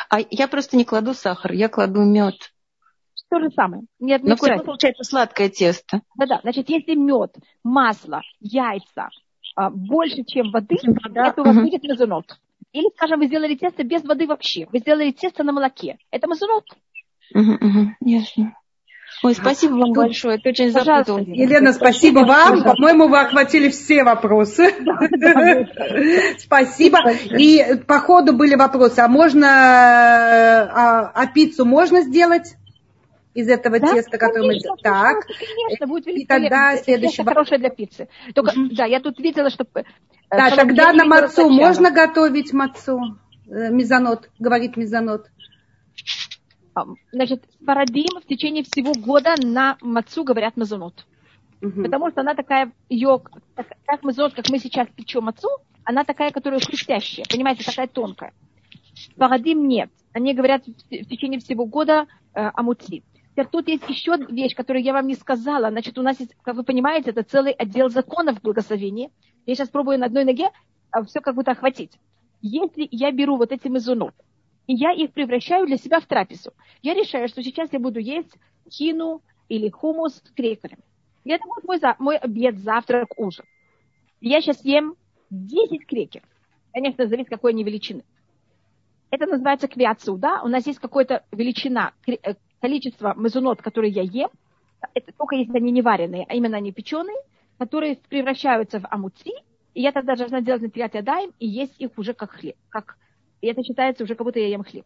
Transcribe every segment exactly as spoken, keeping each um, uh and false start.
А я просто не кладу сахар, я кладу мед. То же самое. Нет, но все равно получается сладкое тесто. Да-да, значит, если мед, масло, яйца а, больше, чем воды, Вода. это у вас Угу. будет мезонот. Или, скажем, вы сделали тесто без воды вообще. Вы сделали тесто на молоке. Это мезонот. Угу, угу, ясно. Ой, спасибо вам Тут... большое. Это очень запутало. Елена, спасибо, спасибо вам. По-моему, вы охватили все вопросы. Спасибо. И по ходу были вопросы. А можно, а пиццу можно сделать из этого теста, которое мы... Так. Конечно, будет великолепно. И тогда следующий вопрос. Хорошее для пиццы. Только, да, я тут видела, что... Да, тогда на мацу можно готовить мацу? Мезонот, говорит мезонот. Значит, парадим в течение всего года на мацу говорят мезонот. Угу. Потому что она такая, ее, как мезонот, как мы сейчас печем мацу, она такая, которая хрустящая, понимаете, такая тонкая. Парадим нет. Они говорят в течение всего года э, о муци. Теперь тут есть еще вещь, которую я вам не сказала. Значит, у нас есть, как вы понимаете, это целый отдел законов в благословении. Я сейчас пробую на одной ноге а все как будто охватить. Если я беру вот эти мезонот, и я их превращаю для себя в трапезу. Я решаю, что сейчас я буду есть хину или хумус с крекерами. И это будет мой, мой обед, завтрак, ужин. И я сейчас ем десять крекеров. Конечно, зависит, какой они величины. Это называется квиацу, да? У нас есть какая-то величина, количество мезонот, которые я ем. Это только если они не вареные, а именно они печеные, которые превращаются в амуци. И я тогда должна делать натилят ядаим и есть их уже как хлеб, как И это считается уже, как будто я ем хлеб.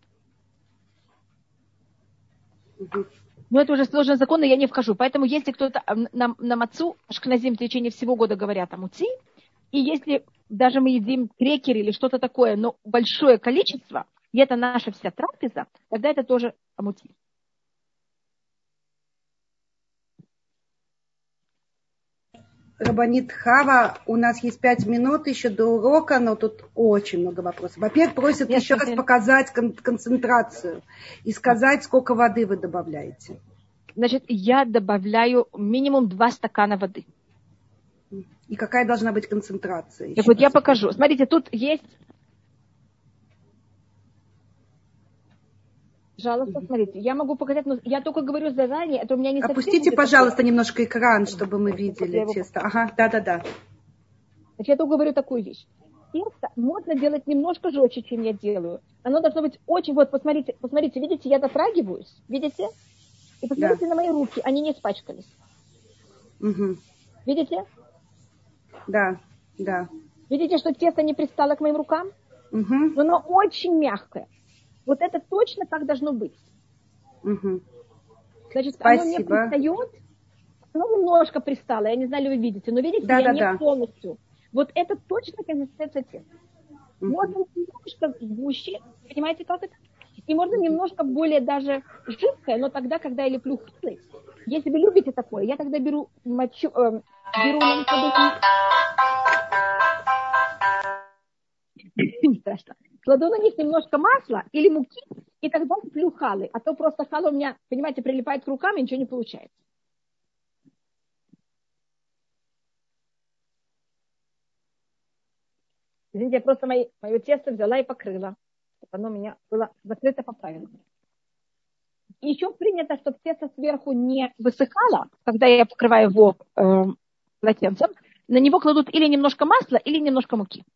Uh-huh. Но это уже сложный закон, и я не вхожу. Поэтому если кто-то на, на мацу, ашкназим в течение всего года говорят о муци, и если даже мы едим крекер или что-то такое, но большое количество, и это наша вся трапеза, тогда это тоже о муци. Рабанит Хава, у нас есть пять минут еще до урока, но тут очень много вопросов. Во-первых, просят Нет, еще раз показать кон- концентрацию и сказать, сколько воды вы добавляете. Значит, я добавляю минимум два стакана воды. И какая должна быть концентрация? Так вот, я покажу. Смотрите, тут есть... Пожалуйста, смотрите, я могу показать, но я только говорю заранее, это у меня не совсем... Опустите, пожалуйста, такое. Немножко экран, чтобы мы видели тесто. Ага, да-да-да. Значит, я только говорю такую вещь. Тесто можно делать немножко жестче, чем я делаю. Оно должно быть очень... Вот, посмотрите, посмотрите, видите, я дотрагиваюсь, видите? И посмотрите да. на мои руки, они не испачкались. Угу. Видите? Да, да. Видите, что тесто не пристало к моим рукам? Угу. Но оно очень мягкое. Вот это точно так должно быть. Угу. Значит, Спасибо. оно не пристает, оно немножко пристало, я не знаю, ли вы видите, но видите, да, я да, не да. полностью. Вот это точно консистенция теста. Угу. Можно немножко гуще, понимаете, как это? И можно немножко более даже жидкое, но тогда, когда я леплю хлеб. Если вы любите такое, я тогда беру мочу, э, беру на не страшно. Кладу на них немножко масла или муки, и тогда леплю халы. А то просто хала у меня, понимаете, прилипает к рукам, и ничего не получается. Извините, я просто мои, мое тесто взяла и покрыла, чтобы оно у меня было закрыто по-правильному. И еще принято, чтобы тесто сверху не высыхало, когда я покрываю его э, полотенцем, на него кладут или немножко масла, или немножко муки.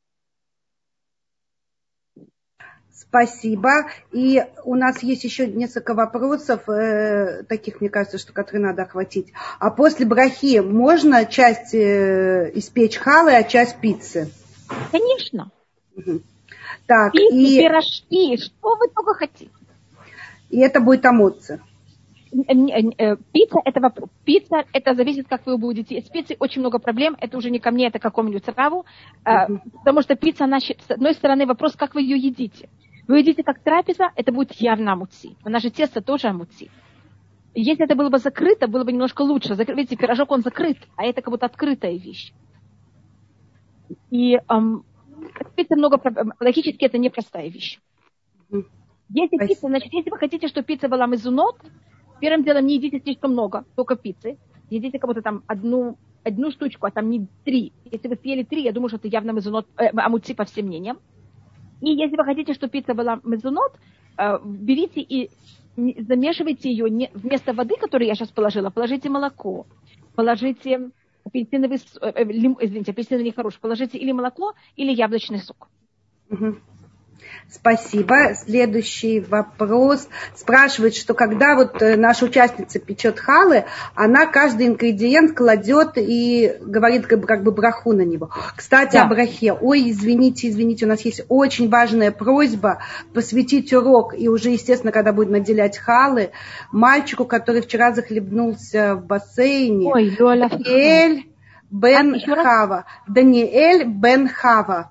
Спасибо. И у нас есть еще несколько вопросов, э, таких, мне кажется, что которые надо охватить. А после брахи можно часть э, испечь халы, а часть пиццы? Конечно. Угу. Так, пиццы, и... пирожки, что вы только хотите. И это будет амоцци. Пицца это вопрос. Пицца это зависит, как вы будете. С пиццей очень много проблем. Это уже не ко мне, это к какому-нибудь траву. Uh-huh. Потому что пицца, она, с одной стороны, вопрос, как вы ее едите. Вы едите как трапеза, это будет явно амуци. А наше тесто тоже амуци. Если это было бы закрыто, было бы немножко лучше. Видите, пирожок, он закрыт, а это как будто открытая вещь. И эм, пицца много проблем. Логически это непростая вещь. Uh-huh. Если пицца, значит, если вы хотите, чтобы пицца была мезунот, первым делом не едите слишком много, только пиццы. Едите как будто там одну, одну штучку, а там не три. Если вы съели три, я думаю, что это явно мезунот, э, амуци по всем мнениям. И если вы хотите, чтобы пицца была мезунот, берите и замешивайте ее не, вместо воды, которую я сейчас положила, положите молоко, положите апельсиновый, э, лим, извините, апельсиновый нехороший, положите или молоко, или яблочный сок. Угу. Спасибо. Следующий вопрос. Спрашивает, что когда вот наша участница печет халы, она каждый ингредиент кладет и говорит как бы, как бы браху на него. Кстати, да. О брахе. Ой, извините, извините, у нас есть очень важная просьба посвятить урок, и уже, естественно, когда будет наделять халы, мальчику, который вчера захлебнулся в бассейне. Ой, Даниэль бен а, Хава. Даниэль бен Хава.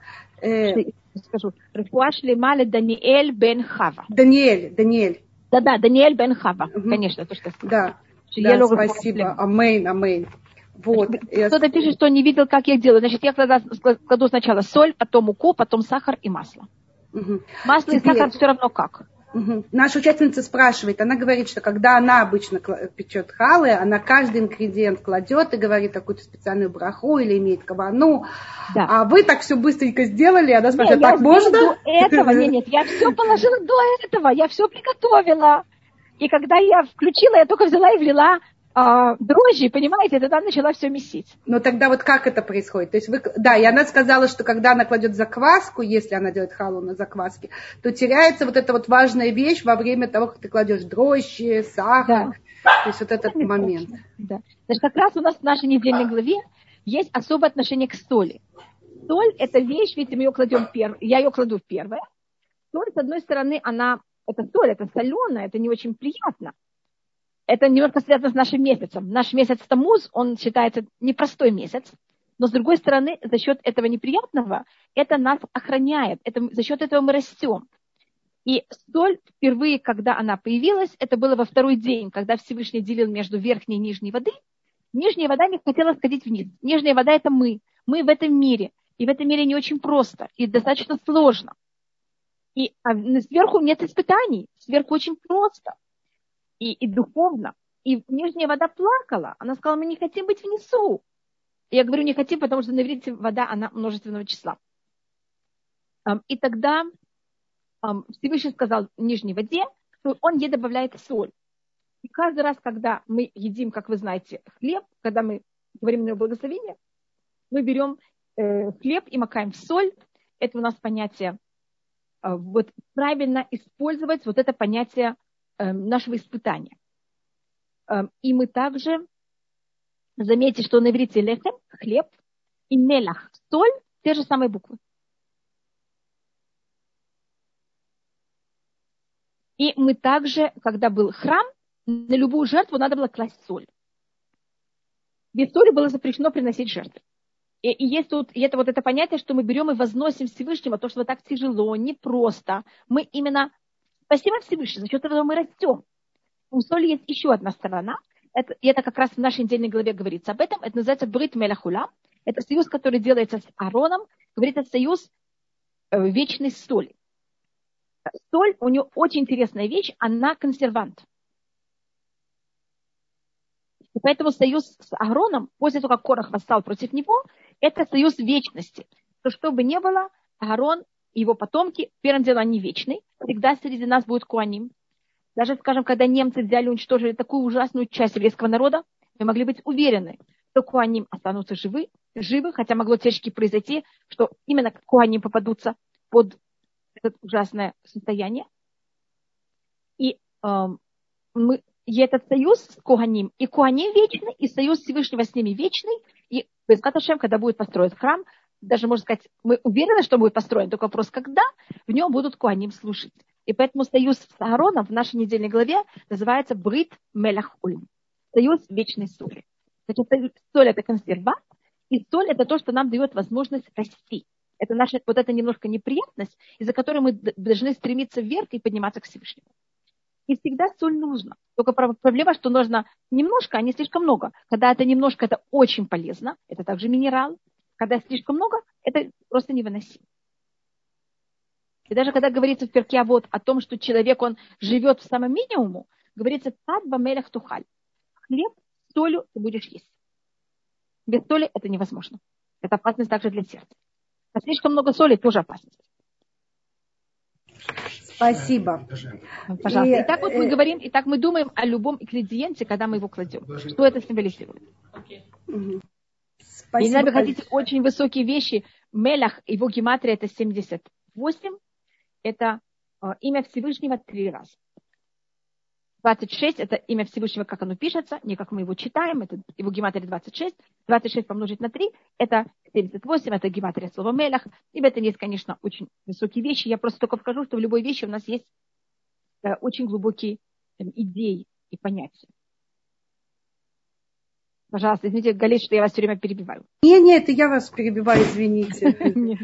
Скажу. Рефуа шлема Даниэль бен Хава. Даниэль, Даниэль. Да-да, Даниэль бен Хава. Угу. Конечно, то, что да, да, спасибо. Амейн, амейн. Вот. Кто-то я... пишет, что не видел, как я делаю. Значит, я кладу, кладу сначала соль, потом муку, потом сахар и масло. Угу. Масло Теперь... и сахар все равно как. Угу. Наша участница спрашивает, она говорит, что когда она обычно печет халы, она каждый ингредиент кладет и говорит какую-то специальную браху или имеет кавану, да. А вы так все быстренько сделали, она спрашивает, нет, так можно? До этого, нет, нет, я все положила до этого, я все приготовила. И когда я включила, я только взяла и влила а, дрожжи, понимаете, тогда начала все месить. Но тогда вот как это происходит? То есть вы, да, и она сказала, что когда она кладет закваску, если она делает халу на закваске, то теряется вот эта вот важная вещь во время того, как ты кладешь дрожжи, сахар. Да. То есть вот этот это момент. Да. Значит, как раз у нас в нашей недельной главе есть особое отношение к соли. Соль – это вещь, видите, мы ее кладем первой, я ее кладу в первое. Соль, с одной стороны, она, это соль, это соленая, это не очень приятно. Это немножко связано с нашим месяцем. Наш месяц Тамуз, он считается непростой месяц, но с другой стороны, за счет этого неприятного, это нас охраняет, это, за счет этого мы растем. И соль впервые, когда она появилась, это было во второй день, когда Всевышний делил между верхней и нижней водой. Нижняя вода не хотела сходить вниз. Нижняя вода – это мы. Мы в этом мире. И в этом мире не очень просто. И достаточно сложно. И а сверху нет испытаний. Сверху очень просто. И, и духовно. И нижняя вода плакала. Она сказала, мы не хотим быть внизу. И я говорю, не хотим, потому что на иврите вода, она множественного числа. И тогда Всевышний сказал нижней воде, что он ей добавляет соль. И каждый раз, когда мы едим, как вы знаете, хлеб, когда мы говорим на благословение, мы берем э, хлеб и макаем в соль. Это у нас понятие, э, вот правильно использовать вот это понятие э, нашего испытания. Э, и мы также, заметьте, что на иврите лехем, хлеб, и мелах, соль, те же самые буквы. И мы также, когда был храм, на любую жертву надо было класть соль. Без соли было запрещено приносить жертвы. И, и есть тут, и это вот это понятие, что мы берем и возносим Всевышнего, то, что вот так тяжело, непросто. Мы именно, спасибо Всевышнему, за счет этого мы растем. У соли есть еще одна сторона, это, и это как раз в нашей недельной главе говорится об этом, это называется брит мелахулам, это союз, который делается с Аароном, говорится союз э, вечной соли. Соль, у нее очень интересная вещь, она консервант. И поэтому союз с Аароном, после того, как Корах восстал против него, это союз вечности. То, что бы ни было, Аарон и его потомки, первым делом, они вечны. Всегда среди нас будет Коаним. Даже, скажем, когда немцы взяли и уничтожили такую ужасную часть еврейского народа, мы могли быть уверены, что Коаним останутся живы, живы, хотя могло теоретически произойти, что именно Коаним попадутся под это ужасное состояние. И э, мы... И этот союз с Коганим, и Коганим вечный, и союз Всевышнего с ними вечный. И Безрат Ашем, когда будет построен храм, даже, можно сказать, мы уверены, что будет построен, только вопрос, когда в нем будут Коганим служить. И поэтому союз с Аароном в нашей недельной главе называется Брит Мелах Улим. Союз вечной соли. Значит, соль – это консервант, и соль – это то, что нам дает возможность расти. Это наша вот эта немножко неприятность, из-за которой мы должны стремиться вверх и подниматься к Всевышнему. И всегда соль нужна. Только проблема, что нужно немножко, а не слишком много. Когда это немножко, это очень полезно. Это также минерал. Когда слишком много, это просто невыносимо. И даже когда говорится в перке вот о том, что человек, он живет в самом минимуме, говорится «тат бамелях тухаль». Хлеб с солью ты будешь есть. Без соли это невозможно. Это опасность также для сердца. А слишком много соли тоже опасность. Спасибо. Пожалуйста. И, Итак, вот мы говорим, итак, мы думаем о любом ингредиенте, когда мы его кладем. Что это символизирует? Угу. Если вы хотите очень высокие вещи, мелях, его гематрия это семьдесят восемь, это э, имя Всевышнего три раза. двадцать шесть это имя Всевышнего, как оно пишется, не как мы его читаем, это его гематрия двадцать шесть. двадцать шесть помножить на три, это семьдесят восемь, это гематрия слова мелях. И в этом есть, конечно, очень высокие вещи. Я просто только скажу, что в любой вещи у нас есть э, очень глубокие э, идеи и понятия. Пожалуйста, извините, Галит, что я вас все время перебиваю. Нет, нет, это я вас перебиваю, извините.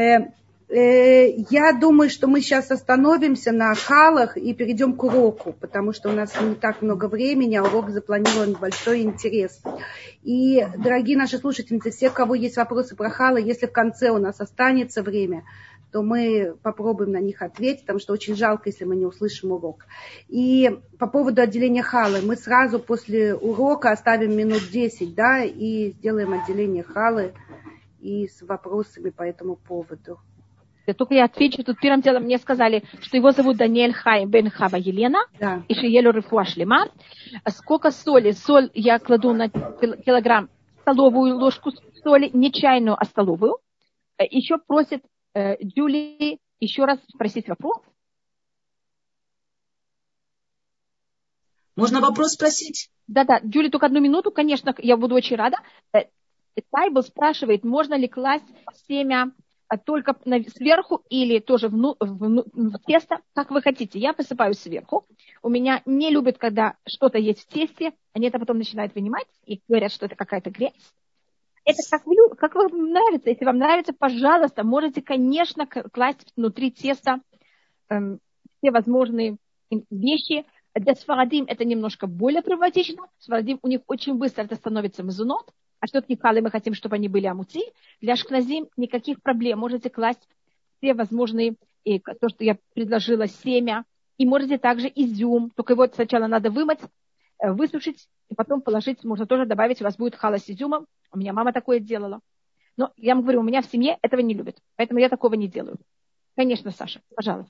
Я думаю, что мы сейчас остановимся на халах и перейдем к уроку, потому что у нас не так много времени, а урок запланирован большой и интересный. И, дорогие наши слушательницы, все, у кого есть вопросы про халы, если в конце у нас останется время, то мы попробуем на них ответить, потому что очень жалко, если мы не услышим урок. И по поводу отделения халы, мы сразу после урока оставим минут десять, да, и сделаем отделение халы и с вопросами по этому поводу. Только я отвечу, тут первым делом мне сказали, что его зовут Даниэль Хайм бен Хава Елена, да. И Шиелю Рифуа Шлема. Сколько соли? Соль я кладу на килограмм, столовую ложку соли, не чайную, а столовую. Еще просит э, Джули еще раз спросить вопрос. Можно вопрос спросить? Да-да, Джули, только одну минуту, конечно, я буду очень рада. Тайбл спрашивает, можно ли класть семя только сверху или тоже вну, в, в тесто, как вы хотите. Я посыпаю сверху. У меня не любят, когда что-то есть в тесте, они это потом начинают вынимать и говорят, что это какая-то грязь. Это как, вы, как вам нравится. Если вам нравится, пожалуйста, можете, конечно, класть внутри теста эм, все возможные вещи. Для сфарадим это немножко более проблематично. Сфарадим у них очень быстро это становится мезунот. А что такие халы, мы хотим, чтобы они были амути. Для ашкназим никаких проблем. Можете класть все возможные, и то, что я предложила, семя. И можете также изюм. Только его сначала надо вымыть, высушить, и потом положить. Можно тоже добавить, у вас будет хала с изюмом. У меня мама такое делала. Но я вам говорю, у меня в семье этого не любят. Поэтому я такого не делаю. Конечно, Саша, пожалуйста.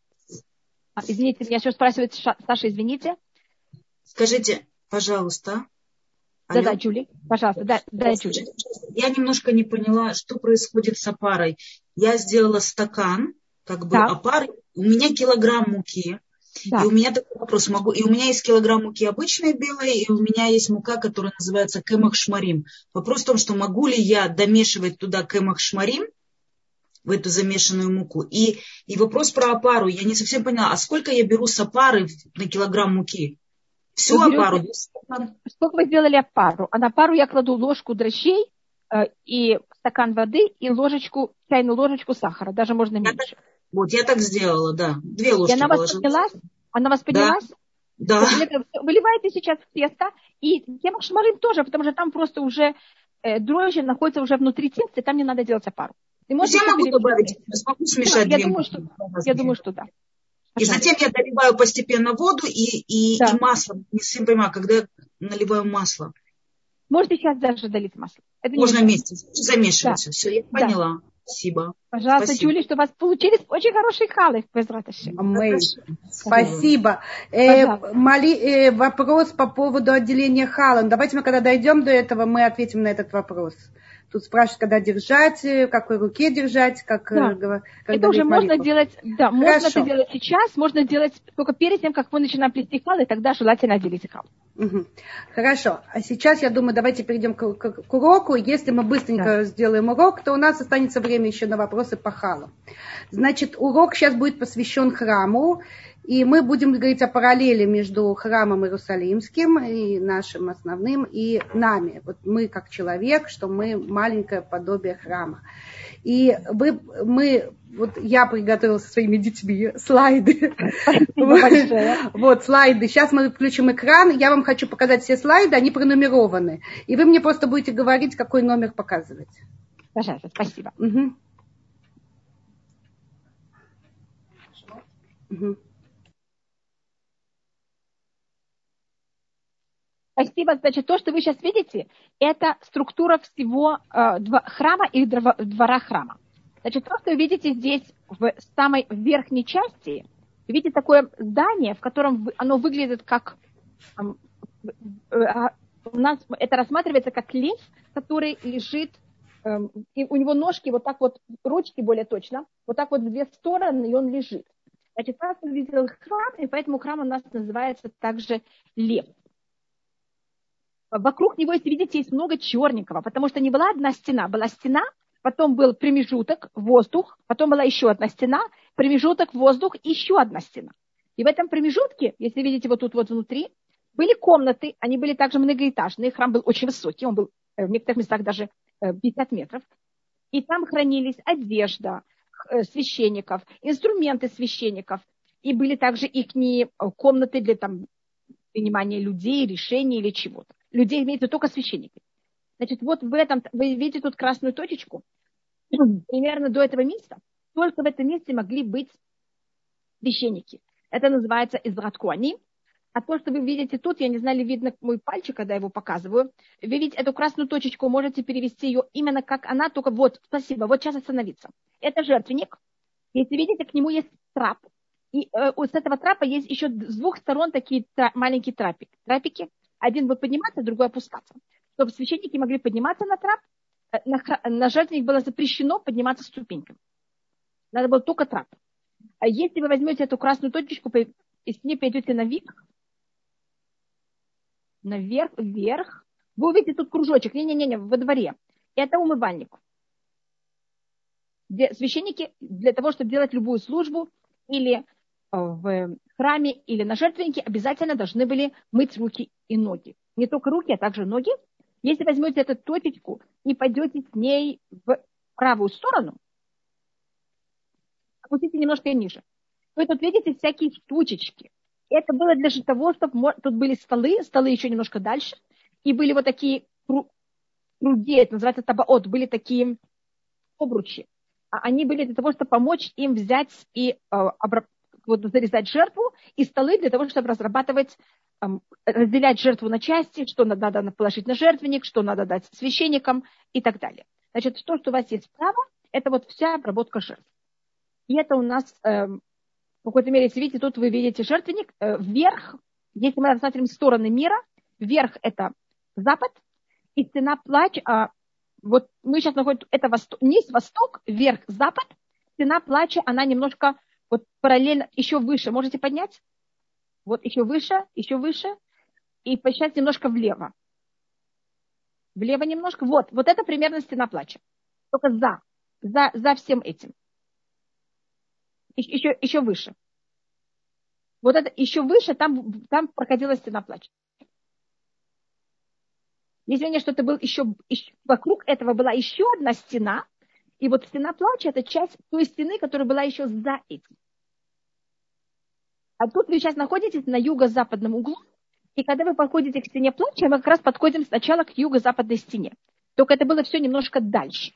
А, извините, меня еще спрашивает Саша, извините. Скажите, пожалуйста. Да-да, Джули, пожалуйста, да, да, Джули. Я немножко не поняла, что происходит с опарой. Я сделала стакан, как бы, да. Опары. У меня килограмм муки. Да. И у меня такой вопрос. Могу, и у меня есть килограмм муки обычной белой, и у меня есть мука, которая называется кемах шмарим. Вопрос в том, что могу ли я домешивать туда кемах шмарим, в эту замешанную муку. И, и вопрос про опару. Я не совсем поняла, а сколько я беру с опары на килограмм муки? Всю вы опару. Берете, сколько вы сделали опару? А на опару я кладу ложку дрожжей э, и стакан воды и ложечку, чайную ложечку сахара. Даже можно меньше. Я так, вот, я так сделала, да. Две ложки и она положила. Вас поднялась? Она вас поднялась? Да. да. Выливаете сейчас в тесто. И кемах шмарим тоже, потому что там просто уже э, дрожжи находятся уже внутри теста, и там не надо делать опару. Я могу добавить, смогу смешать да, две я думаю, что, я думаю, что да. И затем я доливаю постепенно воду и, и, да. и масло. Не совсем понимаю, когда я наливаю масло. Можете сейчас даже долить масло. Это можно вместе замешивать. Да. Все, я да. поняла. Спасибо. Пожалуйста, Спасибо. Джули, что у вас получились очень хорошие халы. Спасибо. Э, моли, э, вопрос по поводу отделения халом. Давайте мы, когда дойдем до этого, мы ответим на этот вопрос. Тут спрашивают, когда держать, в какой руке держать, как... Да. Это уже можно делать, да, можно это делать сейчас, можно делать только перед тем, как мы начинаем плести халы, тогда желательно отделить хал. Угу. Хорошо. А сейчас, я думаю, давайте перейдем к, к, к уроку. Если мы быстренько да. сделаем урок, то у нас останется время еще на вопросы по халам. Значит, урок сейчас будет посвящен храму. И мы будем говорить о параллели между храмом Иерусалимским и нашим основным, и нами. Вот мы как человек, что мы маленькое подобие храма. И вы, мы, вот я приготовила со своими детьми слайды. Вот слайды. Сейчас мы включим экран. Я вам хочу показать все слайды, они пронумерованы. И вы мне просто будете говорить, какой номер показывать. Пожалуйста, спасибо. Угу. Угу. Спасибо. Значит, то, что вы сейчас видите, это структура всего э, два, храма и двора храма. Значит, то, что вы видите здесь в самой верхней части, Видите такое здание, в котором оно выглядит как... У нас это рассматривается как лев, который лежит, и у него ножки вот так вот, ручки более точно, вот так вот в две стороны, и он лежит. Значит, нас увидел храм, и поэтому храм у нас называется также лев. Вокруг него, если видите, есть много черненького, потому что не была одна стена, была стена, потом был промежуток, воздух, потом была еще одна стена, промежуток, воздух, и еще одна стена. И в этом промежутке, если видите вот тут вот внутри, были комнаты, они были также многоэтажные, храм был очень высокий, он был в некоторых местах даже пятьдесят метров, и там хранились одежда священников, инструменты священников, и были также их комнаты для там, принимания людей, решений или чего-то. Людей имеется только священники. Значит, вот в этом, вы видите тут красную точечку, примерно до этого места, только в этом месте могли быть священники. Это называется Израт Коаним. А то, что вы видите тут, я не знаю, ли видно мой пальчик, когда я его показываю, вы видите эту красную точечку, можете перевести ее именно как она, только вот, спасибо, вот сейчас остановиться. Это жертвенник. Если видите, к нему есть трап. И э, с этого трапа есть еще с двух сторон такие тра- маленькие трапики. трапики. Один будет подниматься, другой опускаться. Чтобы священники могли подниматься на трап, на, на жертвенник было запрещено подниматься ступеньками. Надо было только трап. А если вы возьмете эту красную точечку и с ней пойдете наверх, наверх, вверх, вы увидите тут кружочек, не-не-не, во дворе. Это умывальник. Где священники для того, чтобы делать любую службу, или в храме, или на жертвеннике, обязательно должны были мыть руки и ноги. Не только руки, а также ноги. Если возьмете эту точечку и пойдете с ней в правую сторону, опустите немножко ниже, вы тут видите всякие штучечки. Это было для того, чтобы тут были столы, столы еще немножко дальше, и были вот такие круги, это называется табаот, были такие обручи. Они были для того, чтобы помочь им взять и вот, зарезать жертву, и столы для того, чтобы разрабатывать, разделять жертву на части, что надо положить на жертвенник, что надо дать священникам и так далее. Значит, то, что у вас есть справа, это вот вся обработка жертв. И это у нас... В какой-то мере, если видите, тут вы видите жертвенник, э, вверх, если мы рассматриваем стороны мира, вверх это запад, и стена плач, а, вот мы сейчас находим, это восток, низ восток, вверх запад, стена плача, она немножко вот параллельно, еще выше, можете поднять? Вот еще выше, еще выше, и сейчас немножко влево. Влево немножко, вот, вот это примерно стена плача, только за, за, за всем этим. Еще, еще выше. Вот это еще выше, там, там проходила стена плача. Извините, что это был еще, еще, вокруг этого была еще одна стена, и вот стена плача – это часть той стены, которая была еще за этим. А тут вы сейчас находитесь на юго-западном углу, и когда вы подходите к стене плача, мы как раз подходим сначала к юго-западной стене. Только это было все немножко дальше.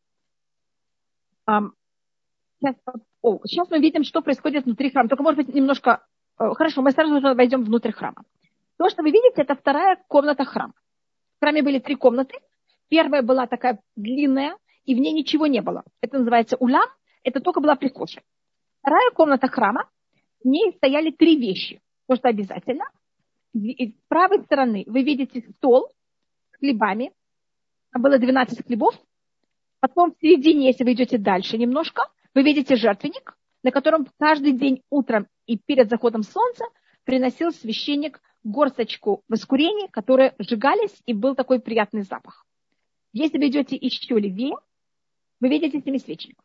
Сейчас, о, сейчас мы видим, что происходит внутри храма. Только, может быть, немножко... Хорошо, мы сразу же войдем внутрь храма. То, что вы видите, это вторая комната храма. В храме были три комнаты. Первая была такая длинная, и в ней ничего не было. Это называется улам. Это только была прихожая. Вторая комната храма, в ней стояли три вещи. То, что обязательно. С правой стороны вы видите стол с хлебами. Там было двенадцать хлебов. Потом в середине, если вы идете дальше немножко, вы видите жертвенник, на котором каждый день утром и перед заходом солнца приносил священник горсточку воскурений, которые сжигались, и был такой приятный запах. Если вы идете еще левее, вы видите семисвечник,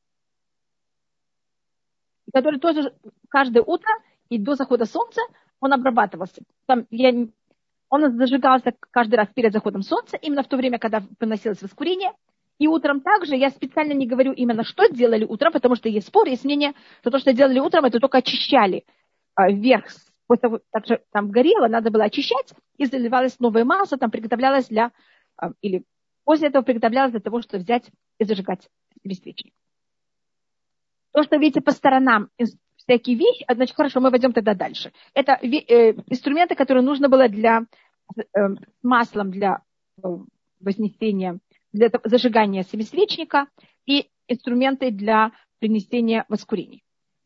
который тоже каждое утро и до захода солнца он обрабатывался. Там, я, он зажигался каждый раз перед заходом солнца, именно в то время, когда приносилось воскурение. И утром также, я специально не говорю именно, что делали утром, потому что есть спор, есть мнение, что то, что делали утром, это только очищали а, вверх. После того, так же там горело, надо было очищать, и заливалось новое масло, там приготовлялось для, а, или после этого приготовлялось для того, чтобы взять и зажигать свечник. То, что видите по сторонам, всякие вещи, значит, хорошо, мы пойдем тогда дальше. Это э, инструменты, которые нужно было для э, маслом для э, вознесения, для зажигания семисвечника и инструменты для принесения воскурений.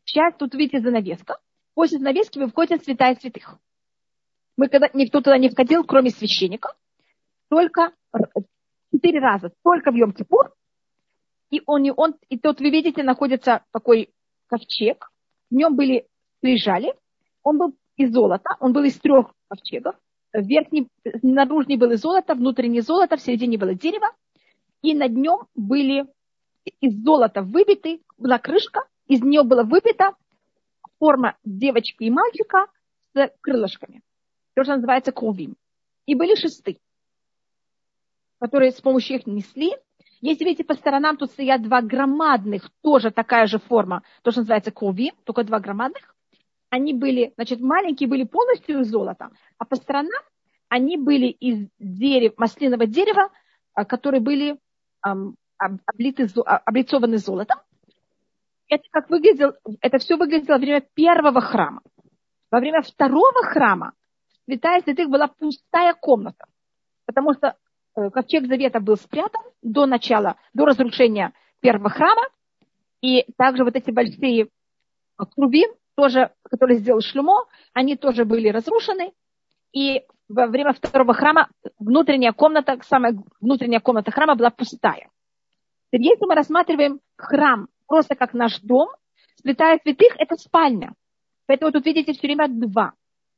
Сейчас тут видите занавеска. После занавески вы входите в святая святых. Мы когда никто туда не входил, кроме священника, только четыре раза, только в Йом-Кипур. И он, и он, и тут вы видите, находится такой ковчег. В нем были лежали. Он был из золота, он был из трех ковчегов. Верхний, наружный был из золота, внутренний золото, в середине было дерево. И над нем были из золота выбиты, была крышка, из нее была выбита форма девочки и мальчика с крылышками. То, что называется ковим. И были шесты, которые с помощью их несли. Если видите, по сторонам тут стоят два громадных, тоже такая же форма, то, что называется ковим, только два громадных. Они были, значит, маленькие были полностью из золота, а по сторонам они были из дерева, маслинового дерева, которые были эм, облиты, облицованы золотом. Это, как выглядело, это все выглядело во время первого храма. Во время второго храма святая святых была пустая комната, потому что ковчег завета был спрятан до начала, до разрушения первого храма, и также вот эти большие круги, тоже, которые сделал Шломо, они тоже были разрушены, и во время второго храма внутренняя комната, самая внутренняя комната храма была пустая. Теперь, если мы рассматриваем храм просто как наш дом, святая святых – это спальня. Поэтому тут видите все время два.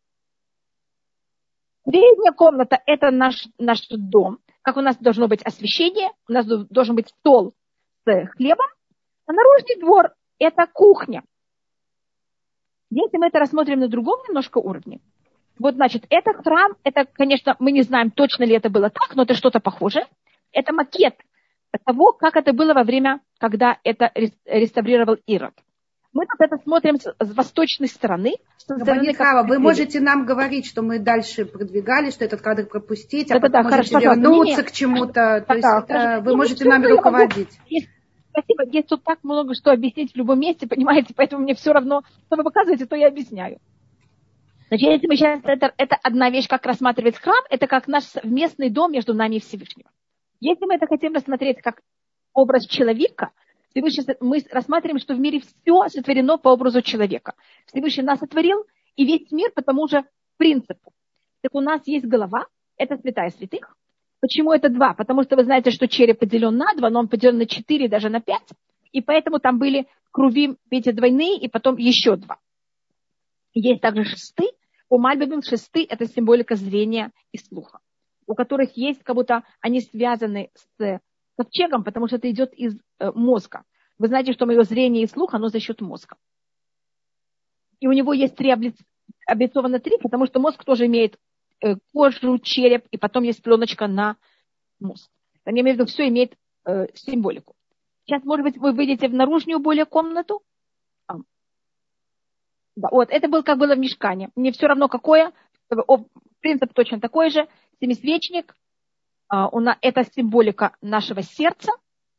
Средняя комната – это наш, наш дом. Как у нас должно быть освещение, у нас должен быть стол с хлебом, а наружный двор – это кухня. Если мы это рассмотрим на другом немножко уровне, вот, значит, это храм, это, конечно, мы не знаем, точно ли это было так, но это что-то похожее. Это макет того, как это было во время, когда это реставрировал Ирод. Мы тут это смотрим с, с восточной стороны. С стороны Хава, вы можете нам говорить, что мы дальше продвигали, что этот кадр пропустить, а да, потом да, можете хорошо, вернуться не, к чему-то. Да, То есть да, это, вы не, можете не, нами руководить. Есть, спасибо. Есть тут так много, что объяснить в любом месте, понимаете, поэтому мне все равно, что вы показываете, то я объясняю. Значит, если мы сейчас, это, это одна вещь, как рассматривать храм, это как наш совместный дом между нами и Всевышним. Если мы это хотим рассмотреть как образ человека, Всевышний, мы рассматриваем, что в мире все сотворено по образу человека. Всевышний нас сотворил, и весь мир по тому же принципу. Так у нас есть голова, это святая святых. Почему это два? Потому что вы знаете, что череп поделен на два, но он поделен на четыре, даже на пять. И поэтому там были круги, видите, двойные, и потом еще два. Есть также шесты. У Мальбимим шесты – это символика зрения и слуха, у которых есть, как будто они связаны с ковчегом, потому что это идет из э, мозга. Вы знаете, что мое зрение и слух, оно за счет мозга. И у него есть три облиц... облицовано три, потому что мозг тоже имеет э, кожу, череп, и потом есть пленочка на мозг. Я имею в виду, все имеет э, символику. Сейчас, может быть, вы выйдете в наружную более комнату. А. Да, вот, это было как было в мишкане. Мне все равно какое. О, принцип точно такой же. Семисвечник. Это символика нашего сердца.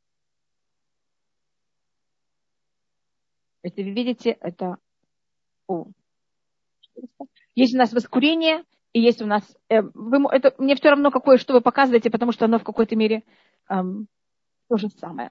Если вы видите, это... О. Есть у нас воскурение, и есть у нас... Э, вы, это, мне все равно, какое, что вы показываете, потому что оно в какой-то мере эм, то же самое.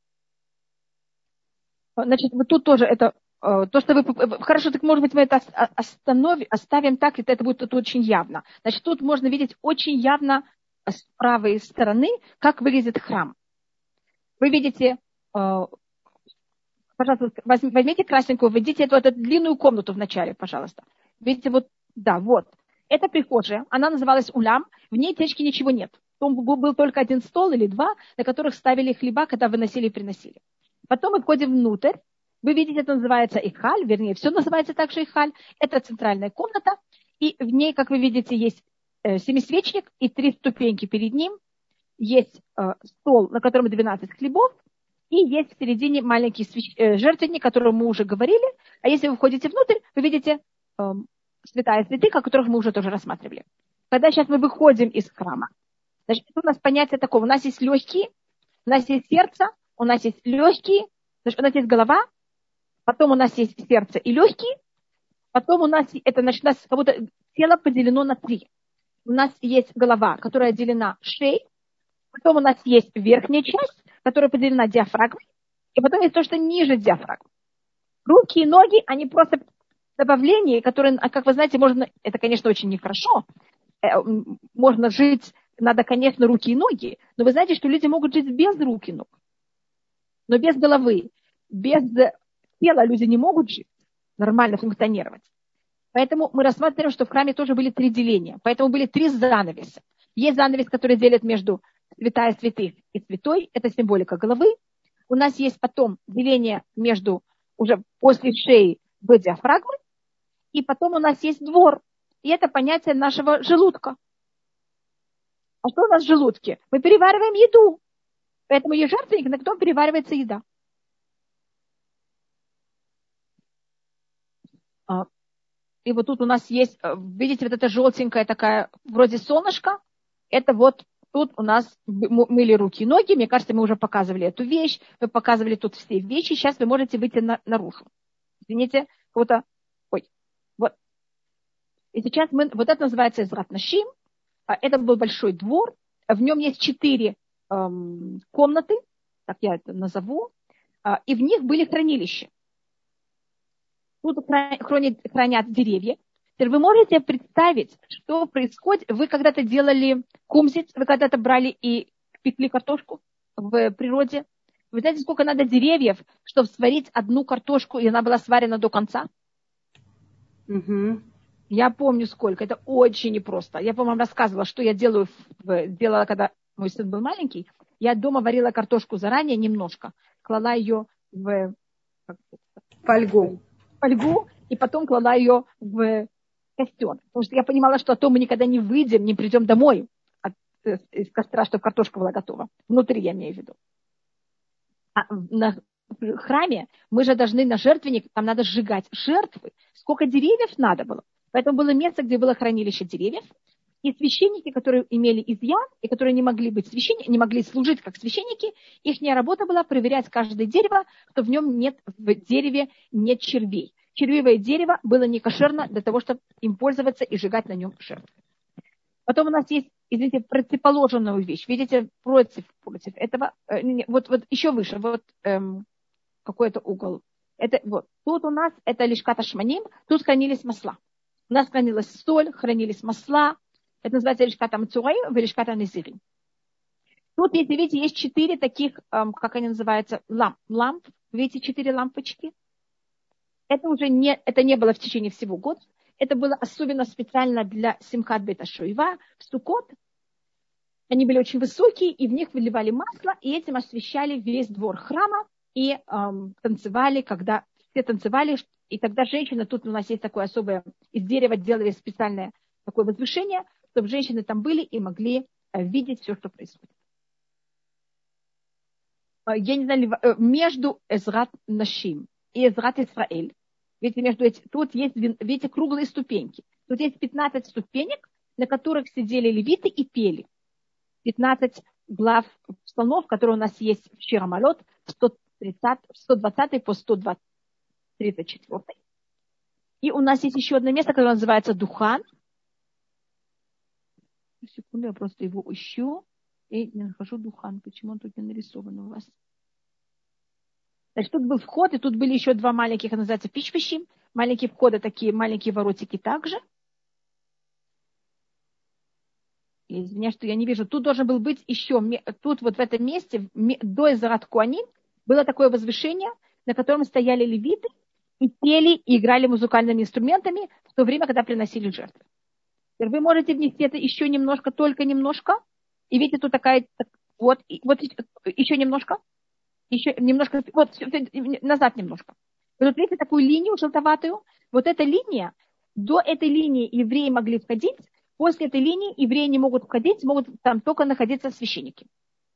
Значит, вот тут тоже это... Э, то, что вы... Хорошо, так, может быть, мы это остановим, оставим так, и это будет тут очень явно. Значит, тут можно видеть очень явно с правой стороны, как выглядит храм. Вы видите, э, пожалуйста, возьмите красненькую, введите эту, эту длинную комнату в начале, пожалуйста. Видите, вот, да, вот. Это прихожая, она называлась улям, в ней течки ничего нет. Там был только один стол или два, на которых ставили хлеба, когда выносили и приносили. Потом мы входим внутрь, вы видите, это называется ихаль, вернее, все называется также ихаль. Это центральная комната, и в ней, как вы видите, есть семисвечник и три ступеньки перед ним. Есть э, стол, на котором двенадцать хлебов, и есть в середине маленький свеч... э, жертвенник, о котором мы уже говорили. А если вы входите внутрь, вы видите э, святая святых, о которых мы уже тоже рассматривали. Когда сейчас мы выходим из храма, значит, у нас понятие такого. У нас есть легкие, у нас есть сердце, у нас есть легкие, значит, у нас есть голова, потом у нас есть сердце и легкие, потом у нас, это, значит, у нас как будто тело поделено на три. У нас есть голова, которая отделена шеей, потом у нас есть верхняя часть, которая поделена диафрагмой, и потом есть то, что ниже диафрагмы. Руки и ноги, они просто добавления, которые, как вы знаете, можно, это, конечно, очень нехорошо, можно жить, надо, конечно, руки и ноги, но вы знаете, что люди могут жить без рук и ног, но без головы, без тела люди не могут жить, нормально функционировать. Поэтому мы рассматриваем, что в храме тоже были три деления, поэтому были три занавеса. Есть занавес, который делит между святая святых и святой, это символика головы. У нас есть потом деление между, уже после шеи до диафрагмы, и потом у нас есть двор, и это понятие нашего желудка. А что у нас в желудке? Мы перевариваем еду, поэтому есть жертвенник, на котором переваривается еда. И вот тут у нас есть, видите, вот эта желтенькая такая, вроде солнышко, это вот тут у нас мыли руки и ноги, мне кажется, мы уже показывали эту вещь, мы показывали тут все вещи, сейчас вы можете выйти на, наружу. Извините, кого-то, ой, вот. И сейчас мы, вот это называется Эзрат Нашим, это был большой двор, в нем есть четыре эм, комнаты, так я это назову, и в них были хранилища. Тут хранят, хранят деревья. Теперь вы можете представить, что происходит. Вы когда-то делали кумзиц, вы когда-то брали и пекли картошку в природе. Вы знаете, сколько надо деревьев, чтобы сварить одну картошку, и она была сварена до конца? Угу. Я помню, сколько. Это очень непросто. Я, по-моему, рассказывала, что я делаю, делала, когда мой сын был маленький. Я дома варила картошку заранее немножко, клала ее в фольгу. фольгу, и потом клала ее в костер. Потому что я понимала, что а то мы никогда не выйдем, не придем домой от, из костра, чтобы картошка была готова. Внутри, я имею в виду. А на в храме мы же должны на жертвенник, там надо сжигать жертвы. Сколько деревьев надо было. Поэтому было место, где было хранилище деревьев. И священники, которые имели изъян, и которые не могли быть священниками, не могли служить как священники, их работа была проверять каждое дерево, что в нем нет, в дереве нет червей. Червивое дерево было не кошерно для того, чтобы им пользоваться и сжигать на нем жертву. Потом у нас есть, извините, противоположную вещь. Видите, против, против этого, э, вот, вот еще выше, вот эм, какой-то угол. Это, вот, тут у нас это лишкат ашманим, тут хранились масла. У нас хранилась соль, хранились масла. Это называется лишкат амцураим, лишкат анезирим. Тут, если видите, есть четыре таких, эм, как они называются, ламп. ламп. Видите, четыре лампочки. Это уже не, это не было в течение всего года. Это было особенно специально для Симхат бет ха-Шоива, в Суккот. Они были очень высокие, и в них выливали масло, и этим освещали весь двор храма, и эм, танцевали, когда все танцевали, и тогда женщины, тут у нас есть такое особое, из дерева делали специальное такое возвышение, чтобы женщины там были и могли э, видеть все, что происходит. Э, я не знаю, между Эзрат Нашим и Эзрат Исраэль, видите, между этими, тут есть, видите, круглые ступеньки. Тут есть пятнадцать ступенек, на которых сидели левиты и пели. пятнадцать глав псалмов, которые у нас есть в Ширамалот, сто двадцать по сто тридцать четыре. И у нас есть еще одно место, которое называется Духан. Секунду, я просто его ищу. И не нахожу Духан. Почему он тут не нарисован у вас? Значит, тут был вход, и тут были еще два маленьких, называется пичпищи. Маленькие входы, такие маленькие воротики также. Я извиняюсь, что я не вижу. Тут должен был быть еще, тут вот в этом месте, до Эзрат Коаним, было такое возвышение, на котором стояли левиты и пели, и играли музыкальными инструментами в то время, когда приносили жертвы. Теперь вы можете внести это еще немножко, только немножко. И видите, тут такая, вот, вот еще немножко. Еще немножко, вот, назад немножко. Вы тут видите такую линию желтоватую? Вот эта линия, до этой линии евреи могли входить, после этой линии евреи не могут входить, могут там только находиться священники.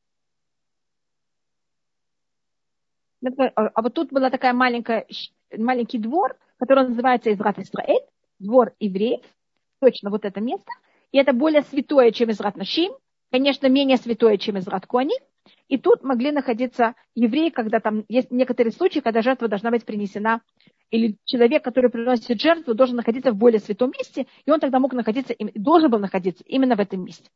А вот тут была такая маленькая, маленький двор, который называется Эзрат Исраэль, двор евреев, точно вот это место. И это более святое, чем Эзрат Нашим, конечно, менее святое, чем Эзрат Коаним. И тут могли находиться евреи, когда там есть некоторые случаи, когда жертва должна быть принесена, или человек, который приносит жертву, должен находиться в более святом месте, и он тогда мог находиться, должен был находиться именно в этом месте.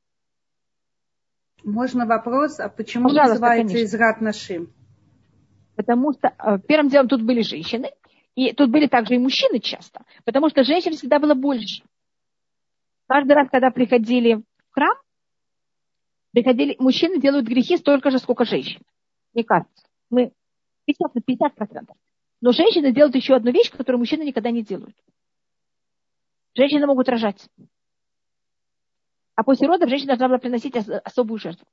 Можно вопрос, а почему Пожалуйста, называется конечно. Эзрат Нашим? Потому что э, первым делом тут были женщины, и тут были также и мужчины часто, потому что женщин всегда было больше. Каждый раз, когда приходили в храм, приходили, мужчины делают грехи столько же, сколько женщин. Мне кажется, мы пятьдесят на пятьдесят процентов. Но женщины делают еще одну вещь, которую мужчины никогда не делают. Женщины могут рожать. А после родов женщина должна была приносить особую жертву.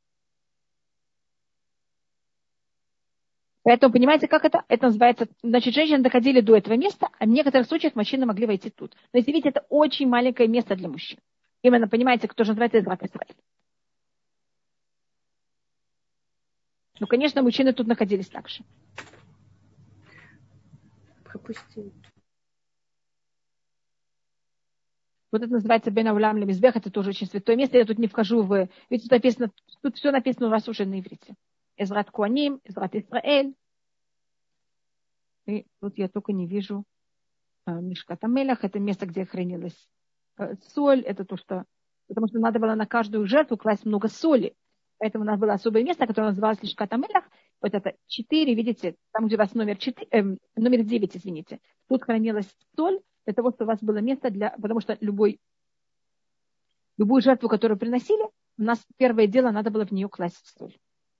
Поэтому, понимаете, как это? Это называется, значит, женщины доходили до этого места, а в некоторых случаях мужчины могли войти тут. Но если видите, это очень маленькое место для мужчин. Именно, понимаете, кто же называется Эзрат Исраэль. Ну, конечно, мужчины тут находились так же. Пропустил. Вот это называется Бен Аулам Лемизбех, это тоже очень святое место. Я тут не вхожу в... Ведь тут написано, тут все написано у вас уже на иврите. Эзрат Куаним, Эзрат Исраэль. И тут я только не вижу э, Мишкат Амелах. Это место, где хранилась э, соль. Это то, что... Потому что надо было на каждую жертву класть много соли. Поэтому у нас было особое место, которое называлось Мишкат Амелах. Вот это четыре, видите, там, где у вас номер четыре, э, номер девять, извините. Тут хранилась соль для того, чтобы у вас было место для... Потому что любой, любую жертву, которую приносили, у нас первое дело, надо было в нее класть соль.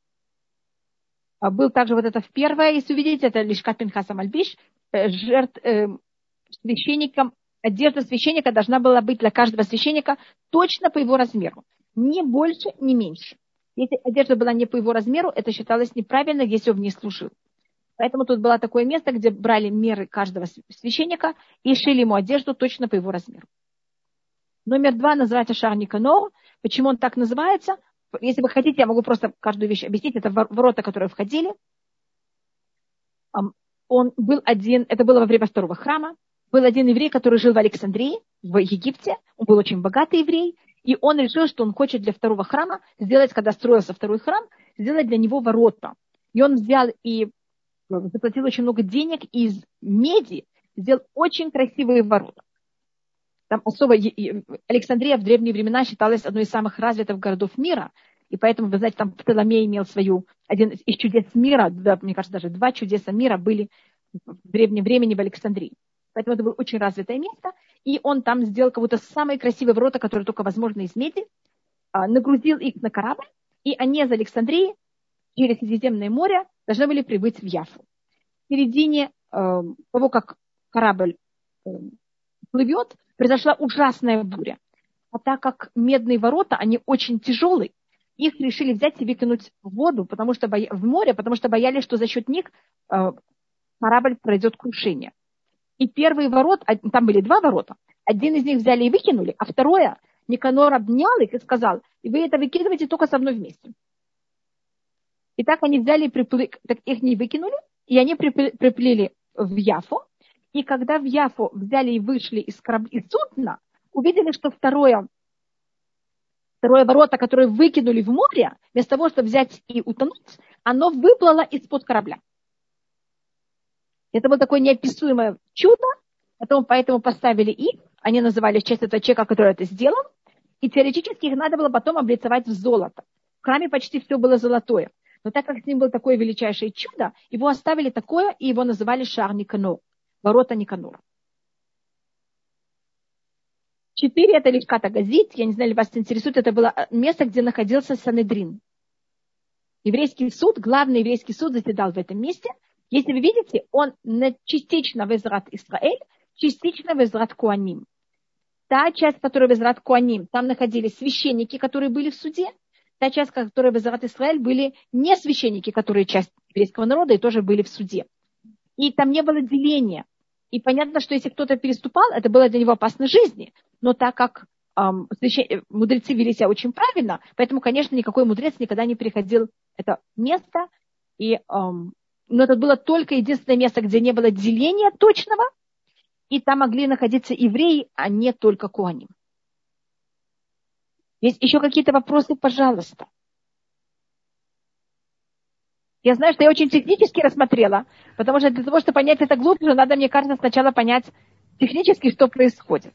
Был также вот это в первое, если увидите, это Лишкат Пинхаса Мальбиш, жертв э, священникам, одежда священника должна была быть для каждого священника точно по его размеру. Ни больше, ни меньше. Если одежда была не по его размеру, это считалось неправильно, если он не служил. Поэтому тут было такое место, где брали меры каждого священника и шили ему одежду точно по его размеру. Номер два называется Шар Никанор. Почему он так называется? Если вы хотите, я могу просто каждую вещь объяснить. Это ворота, которые входили. Он был один, это было во время второго храма. Был один еврей, который жил в Александрии, в Египте. Он был очень богатый еврей. И он решил, что он хочет для второго храма сделать, когда строился второй храм, сделать для него ворота. И он взял и заплатил очень много денег из меди, сделал очень красивые ворота. Там особо Александрия в древние времена считалась одной из самых развитых городов мира. И поэтому, вы знаете, там Птоломей имел свою, один из чудес мира, да, мне кажется, даже два чудеса мира были в древнем времени в Александрии. Поэтому это было очень развитое место. И он там сделал как будто самые красивые ворота, которые только возможно из меди, нагрузил их на корабль, и они из Александрии через Средиземное море должны были прибыть в Яфу. В середине э, того, как корабль э, плывет, произошла ужасная буря. А так как медные ворота, они очень тяжелые, их решили взять и выкинуть в воду, потому что боя... в море, потому что боялись, что за счет них э, корабль пройдет крушение. И первые ворота, там были два ворота, один из них взяли и выкинули, а второе Никанор обнял их и сказал, и вы это выкидываете только со мной вместе. И так они взяли и приплыли, так их не выкинули, и они приплыли в Яфу. И когда в Яфу взяли и вышли из, кораб... из судна, увидели, что второе, второе ворота, которое выкинули в море, вместо того, чтобы взять и утонуть, оно выплыло из-под корабля. Это было такое неописуемое чудо, потом поэтому поставили их, они называли в честь этого человека, который это сделал, и теоретически их надо было потом облицевать в золото. В храме почти все было золотое. Но так как с ним было такое величайшее чудо, его оставили такое, и его называли Шар Никанор, ворота Никанора. Четыре – это Лишкат Агазит. Я не знаю, ли вас интересует, это было место, где находился Санедрин. Еврейский суд, главный еврейский суд заседал в этом месте. Если вы видите, он частично в Эзрат Исраэль, частично в Эзрат Куаним. Та часть, которая в Эзрат Куаним, там находились священники, которые были в суде. Та часть, которая в Эзрат Исраэль, были не священники, которые часть еврейского народа и тоже были в суде. И там не было деления. И понятно, что если кто-то переступал, это было для него опасно жизни. Но так как эм, священ... мудрецы вели себя очень правильно, поэтому, конечно, никакой мудрец никогда не переходил это место. И, эм, но это было только единственное место, где не было деления точного. И там могли находиться евреи, а не только коаним. Есть еще какие-то вопросы, пожалуйста. Я знаю, что я очень технически рассмотрела, потому что для того, чтобы понять это глубже, надо, мне кажется, сначала понять технически, что происходит.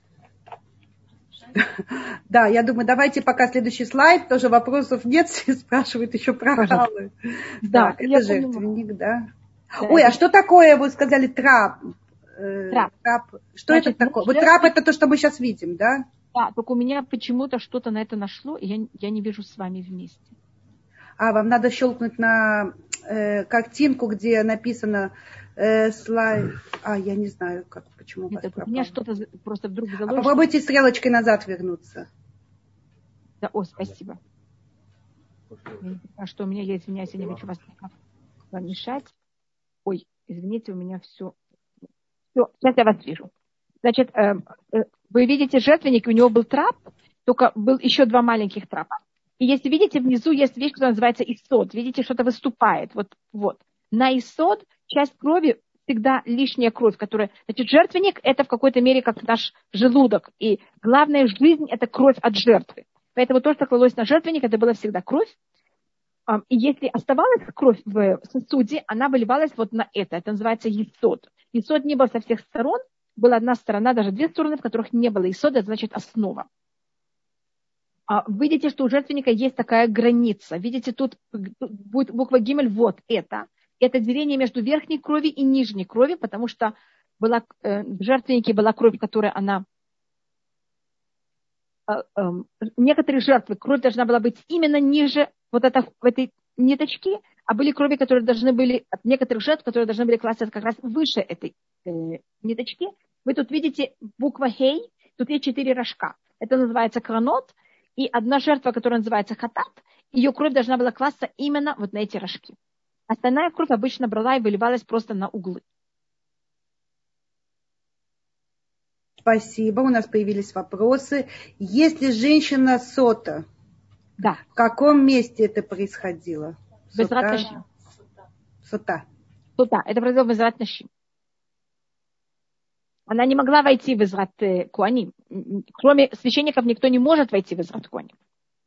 Да, я думаю, давайте пока следующий слайд, тоже вопросов нет, все спрашивают еще про халы. Да, так, это жертвенник, да. Да, Ой, это... а что такое, вы сказали, трап? Трап. трап. Что Значит, это такое? Вот трап это то, что мы сейчас видим, да? Да, только у меня почему-то что-то на это нашло, и я, я не вижу с вами вместе. А, вам надо щелкнуть на э, картинку, где написано э, слайд. А, я не знаю, как, почему у вас пропало. У меня что-то просто вдруг заложено. А попробуйте стрелочкой назад вернуться. Да, о, спасибо. А что у меня, я извиняюсь, я не хочу вас помешать. Ой, извините, у меня все. Все, сейчас я вас вижу. Значит, э, э, вы видите жертвенник, у него был трап, только был еще два маленьких трапа. И если видите, внизу есть вещь, которая называется исод. Видите, что-то выступает. Вот, вот. На исод часть крови всегда лишняя кровь, которая... Значит, жертвенник – это в какой-то мере как наш желудок. И главная жизнь – это кровь от жертвы. Поэтому то, что клалось на жертвенник, это была всегда кровь. И если оставалась кровь в сосуде, она выливалась вот на это. Это называется исод. Исод не был со всех сторон. Была одна сторона, даже две стороны, в которых не было исода, это значит основа. Видите, что у жертвенника есть такая граница. Видите, тут будет буква Гимель, вот это. Это деление между верхней кровью и нижней кровью, потому что была, э, в жертвеннике была кровь, которая она... Э, э, некоторые жертвы, кровь должна была быть именно ниже вот это, в этой ниточке, а были крови, которые должны были, от некоторых жертв, которые должны были класть как раз выше этой э, ниточки. Вы тут видите буква Хей, тут есть четыре рожка. Это называется кранот. И одна жертва, которая называется хатат, ее кровь должна была класться именно вот на эти рожки. Остальная кровь обычно брала и выливалась просто на углы. Спасибо. У нас появились вопросы. Если женщина сота, да. В каком месте это происходило? Безрат нашим. Сота. Сота. Это произошло в Безрат нашим. Она не могла войти в Израт Куаним. Кроме священников никто не может войти в Израт Куаним.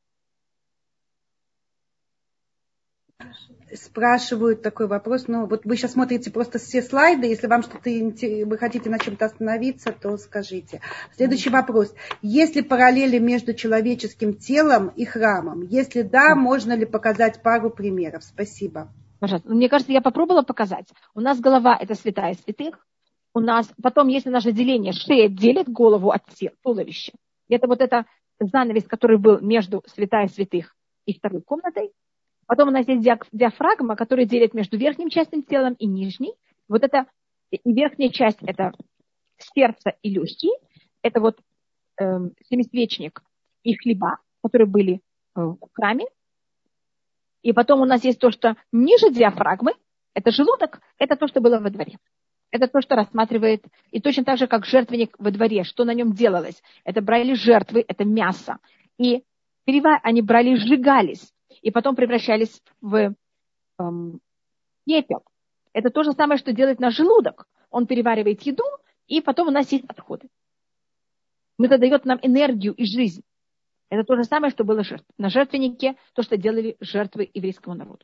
Спрашивают такой вопрос. Ну, вот вы сейчас смотрите просто все слайды. Если вам что-то вы хотите на чем-то остановиться, то скажите. Следующий вопрос. Есть ли параллели между человеческим телом и храмом? Если да, можно ли показать пару примеров? Спасибо. Пожалуйста. Мне кажется, я попробовала показать. У нас голова – это святая святых. У нас потом, если наше деление, шея делит голову от туловища. Это вот это занавес, который был между святая святых и второй комнатой. Потом у нас есть диафрагма, которая делит между верхним частью тела и нижней. Вот это и верхняя часть – это сердце и легкие. Это вот э, семисвечник и хлеба, которые были э, в храме. И потом у нас есть то, что ниже диафрагмы – это желудок, это то, что было во дворе. Это то, что рассматривает, и точно так же, как жертвенник во дворе, что на нем делалось. Это брали жертвы, это мясо. И они брали, сжигались, и потом превращались в эм, пепел. Это то же самое, что делает наш желудок. Он переваривает еду, и потом у нас есть отходы. Это дает нам энергию и жизнь. Это то же самое, что было жертв. На жертвеннике, то, что делали жертвы еврейскому народу.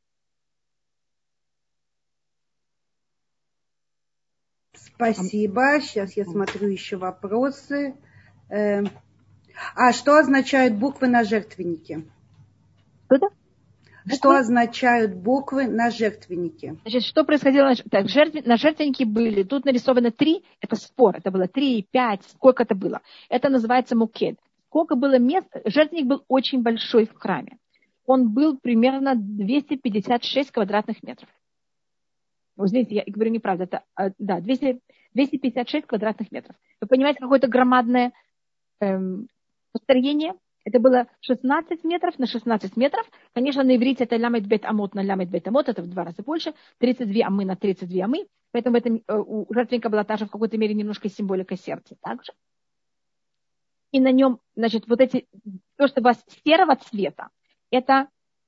Спасибо. Сейчас я смотрю еще вопросы. А что означают буквы на жертвеннике? Что-то? Что означают буквы на жертвеннике? Значит, что происходило? Так, жертв... на жертвеннике были, тут нарисовано три, это спор, это было три, пять, сколько это было. Это называется мукед. Сколько было мест? Жертвенник был очень большой в храме. Он был примерно двести пятьдесят шесть квадратных метров. Вот здесь я говорю неправда, это, да, двести, двести пятьдесят шесть квадратных метров. Вы понимаете, какое-то громадное эм, построение? Это было шестнадцать метров на шестнадцать метров. Конечно, на иврите это ламет бет амот на ламет бет амот, это в два раза больше. тридцать две амы на тридцать две амы. Поэтому это, у жертвенника была также в какой-то мере немножко символика сердца также. И на нем, значит, вот эти, то, что у вас серого цвета, это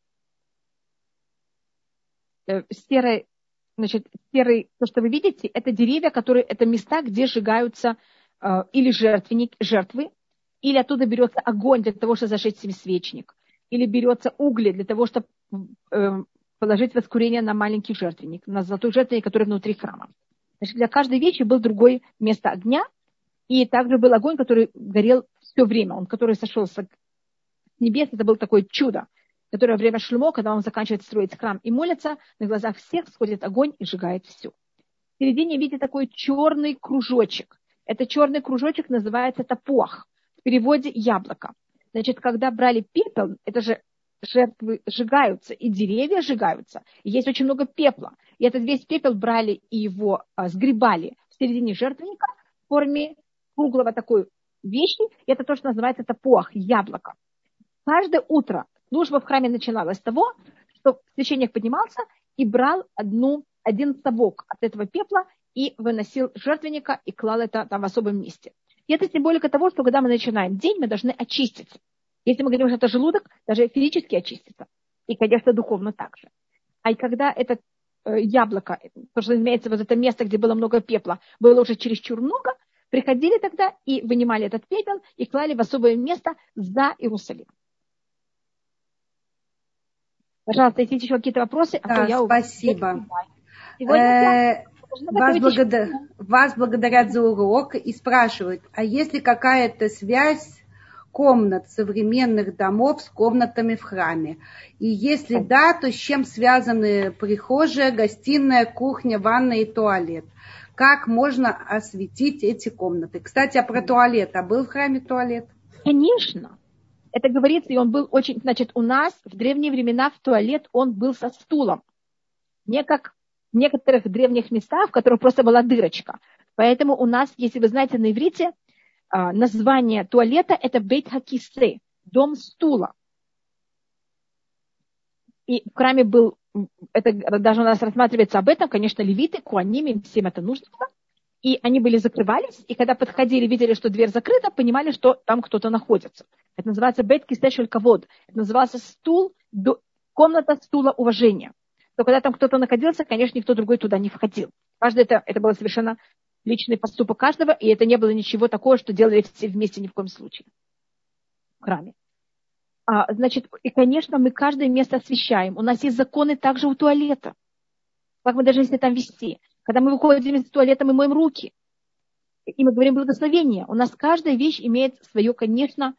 э, серый, значит, серый, то, что вы видите, это деревья, которые, это места, где сжигаются э, или жертвенник, жертвы, или оттуда берется огонь для того, чтобы зажечь семисвечник, или берется угли для того, чтобы э, положить воскурение на маленький жертвенник, на золотой жертвенник, который внутри храма. Значит, для каждой вещи был другое место огня, и также был огонь, который горел все время, он, который сошел с небес, это было такое чудо. которое во время Шломо, когда он заканчивает строить храм и молится, на глазах всех сходит огонь и сжигает все. В середине видите такой черный кружочек. Этот черный кружочек называется тапуах, в переводе яблоко. Значит, когда брали пепел, это же жертвы сжигаются, и деревья сжигаются, и есть очень много пепла. И этот весь пепел брали и его а, сгребали в середине жертвенника в форме круглого такой вещи. И это то, что называется тапуах, яблоко. Каждое утро служба в храме начиналась с того, что священник поднимался и брал одну, один совок от этого пепла и выносил жертвенника и клал это там в особом месте. И это символика того, что когда мы начинаем день, мы должны очиститься. Если мы говорим, что это желудок, даже физически очистится. И, конечно, духовно также. А и когда это э, яблоко, то, что имеется вот это место, где было много пепла, было уже чересчур много, приходили тогда и вынимали этот пепел и клали в особое место за Иерусалим. Пожалуйста, если есть еще какие-то вопросы, а да, то я... Спасибо. Сегодня Вас, благодар... Вас благодарят за урок и спрашивают, а есть ли какая-то связь комнат современных домов с комнатами в храме? И если да, то с чем связаны прихожая, гостиная, кухня, ванная и туалет? Как можно осветить эти комнаты? Кстати, а про туалет. А был в храме туалет? Конечно. Это говорится, и он был очень... Значит, у нас в древние времена в туалет он был со стулом. Не как в некоторых древних местах, в которых просто была дырочка. Поэтому у нас, если вы знаете на иврите, название туалета – это бейт хакисе, дом стула. И в храме был, это даже у нас рассматривается об этом, конечно, левиты, куаним, им всем это нужно было. И они были закрывались, и когда подходили, видели, что дверь закрыта, понимали, что там кто-то находится. Это называется бейт кисе шель кавод. Это назывался стул, комната стула уважения. То когда там кто-то находился, конечно, никто другой туда не входил. Каждый это, это было совершенно личный поступок каждого, и это не было ничего такого, что делали все вместе ни в коем случае в храме. А, значит, и, конечно, мы каждое место освещаем. У нас есть законы также у туалета. Как мы должны себя там вести. Когда мы выходим из туалета, мы моем руки. И мы говорим благословение. У нас каждая вещь имеет свое, конечно,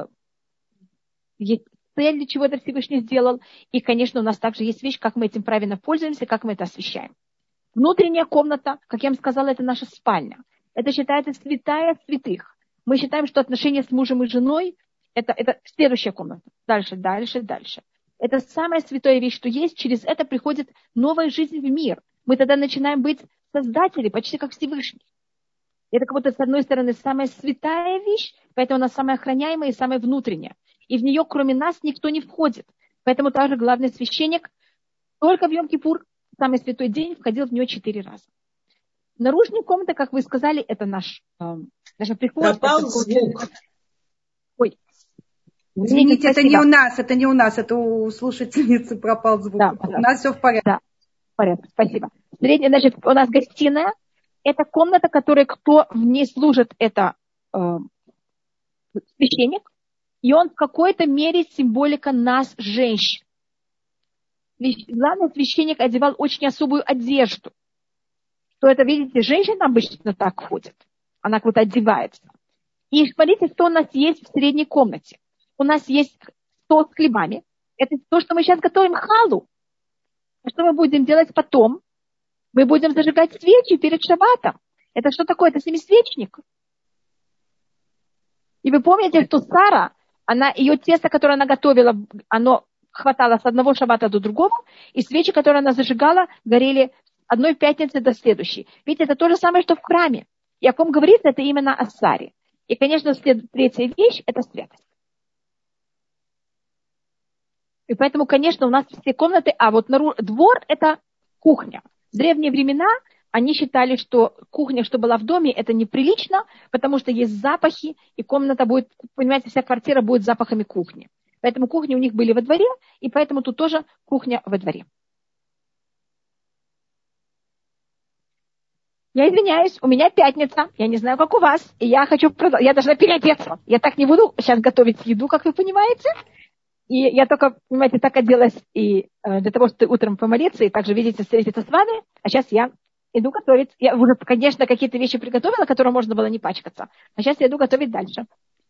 есть цель, для чего это Всевышний сделал. И, конечно, у нас также есть вещь, как мы этим правильно пользуемся, как мы это освещаем. Внутренняя комната, как я вам сказала, это наша спальня. Это считается святая святых. Мы считаем, что отношения с мужем и женой это, это следующая комната. Дальше, дальше, дальше. Это самая святая вещь, что есть. Через это приходит новая жизнь в мир. Мы тогда начинаем быть создателями, почти как Всевышний. Это как будто, с одной стороны, самая святая вещь, поэтому она самая охраняемая и самая внутренняя. И в нее, кроме нас, никто не входит. Поэтому также главный священник только в Йом-Кипур, самый святой день, входил в нее четыре раза. Наружная комната, как вы сказали, это наш, э, наша прихожая. Пропал звук. Ой. Извините, это не у нас, это не у нас, это у слушательницы пропал звук. Да, у нас все в порядке. Да, в порядке, спасибо. Средняя, значит, у нас гостиная. Это комната, которая, кто в ней служит, это э, священник. И он в какой-то мере символика нас, женщин. Главный священник одевал очень особую одежду. Что это, видите, женщина обычно так ходит. Она как будто одевается. И смотрите, что у нас есть в средней комнате. У нас есть стол с хлебами. Это то, что мы сейчас готовим халу. А что мы будем делать потом? Мы будем зажигать свечи перед шаббатом. Это что такое? Это семисвечник. И вы помните, что Сара, она, ее тесто, которое она готовила, оно хватало с одного шаббата до другого, и свечи, которые она зажигала, горели одной пятницы до следующей. Видите, это то же самое, что в храме. И о ком говорится, это именно о Саре. И, конечно, след... третья вещь – это святость. И поэтому, конечно, у нас все комнаты, а вот двор – это кухня. В древние времена они считали, что кухня, что была в доме, это неприлично, потому что есть запахи, и комната будет, понимаете, вся квартира будет запахами кухни. Поэтому кухни у них были во дворе, и поэтому тут тоже кухня во дворе. Я извиняюсь, у меня пятница, я не знаю, как у вас, и я хочу продолжать, я должна переодеться. Я так не буду сейчас готовить еду, как вы понимаете. И я только, понимаете, так оделась и э, для того, чтобы утром помолиться, и также, видите, встретиться с вами, а сейчас я иду готовить. Я уже, конечно, какие-то вещи приготовила, которые можно было не пачкаться, а сейчас я иду готовить дальше.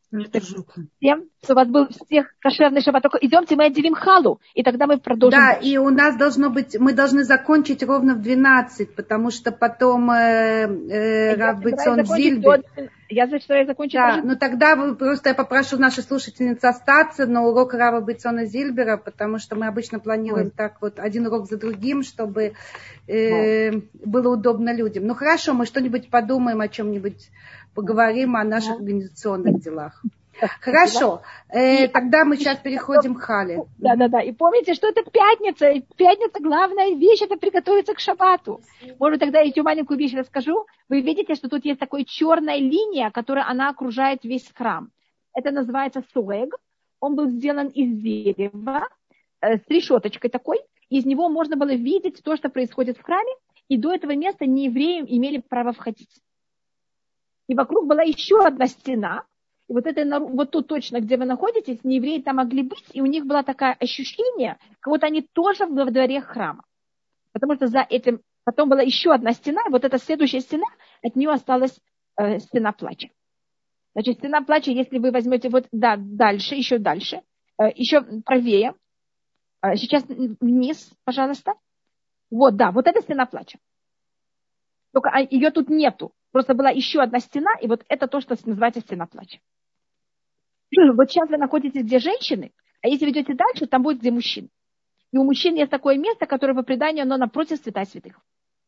Всем, что у вас был всех кошерный шаббат. Только идемте, мы отделим халу, и тогда мы продолжим. Да, дальше. И у нас должно быть, мы должны закончить ровно в двенадцать, потому что потом э, э, Рав Бейцон Зильбер. Я за что я закончу. Да, ну тогда вы, просто я попрошу нашу слушательницу остаться на урок Рава Бейцона Зильбера, потому что мы обычно планируем Ой. так вот один урок за другим, чтобы э, было удобно людям. Ну хорошо, мы что-нибудь подумаем, о чем-нибудь поговорим, о наших организационных делах. Хорошо, э, тогда мы сейчас переходим к хале. Да, да, да. И помните, что это пятница. И пятница главная вещь, это приготовиться к шаббату. Может, тогда я эту маленькую вещь расскажу. Вы видите, что тут есть такая черная линия, которая она окружает весь храм. Это называется суэг. Он был сделан из дерева, э, с решеточкой такой. Из него можно было видеть то, что происходит в храме. И до этого места неевреи имели право входить. И вокруг была еще одна стена. И вот, это, вот тут точно, где вы находитесь, неевреи там могли быть, и у них было такое ощущение, как будто они тоже во дворе храма. Потому что за этим потом была еще одна стена, и вот эта следующая стена, от нее осталась э, стена плача. Значит, стена плача, если вы возьмете вот да, дальше, еще дальше, э, еще правее, э, сейчас вниз, пожалуйста. Вот, да, вот эта стена плача. Только ее тут нету. Просто была еще одна стена, и вот это то, что называется стена плача. Вот сейчас вы находитесь, где женщины, а если вы идете дальше, там будет где мужчины. И у мужчин есть такое место, которое по преданию, оно напротив святая святых.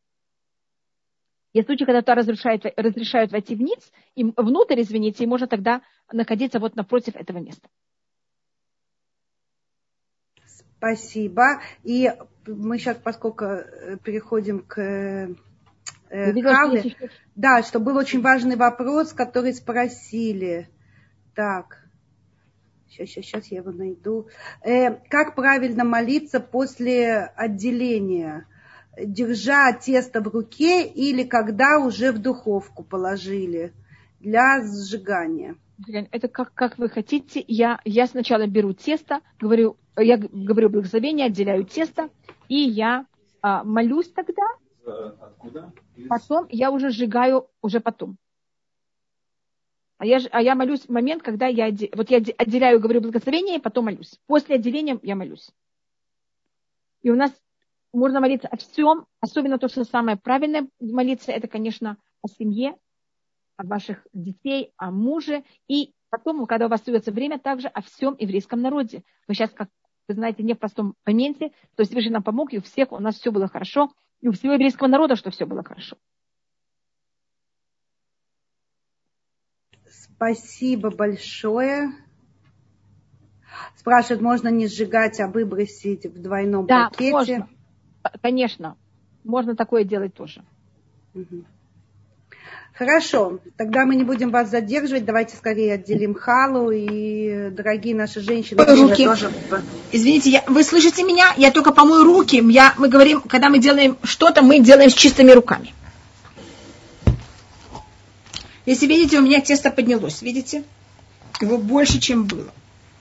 Есть случаи, когда туда разрешают, разрешают войти вниз, и внутрь, извините, и можно тогда находиться вот напротив этого места. Спасибо. И мы сейчас, поскольку переходим к хале, да, что был очень важный вопрос, который спросили. Так, сейчас, сейчас, сейчас я его найду. Э, как правильно молиться после отделения? Держа тесто в руке или когда уже в духовку положили для сжигания? Это как, как вы хотите. Я, я сначала беру тесто, говорю, я говорю благословение, отделяю тесто, и я а, молюсь тогда. Откуда? Потом я уже сжигаю уже потом. А я, а я молюсь в момент, когда я, вот я отделяю, говорю благословение, и потом молюсь. После отделения я молюсь. И у нас можно молиться о всем, особенно то, что самое правильное молиться, это, конечно, о семье, о ваших детей, о муже. И потом, когда у вас остается время, также о всем еврейском народе. Мы сейчас, как вы знаете, не в простом моменте, то есть Всевышний нам помог, и у всех у нас все было хорошо, и у всего еврейского народа, что все было хорошо. Спасибо большое. Спрашивают, можно не сжигать, а выбросить в двойном да, пакете? Можно. Конечно. Можно такое делать тоже. Угу. Хорошо. Тогда мы не будем вас задерживать. Давайте скорее отделим халу. И, дорогие наши женщины... Руки. Тоже... Извините, я... вы слышите меня? Я только помою руки. Я... Мы говорим, когда мы делаем что-то, мы делаем с чистыми руками. Если видите, у меня тесто поднялось. Видите? Его больше, чем было.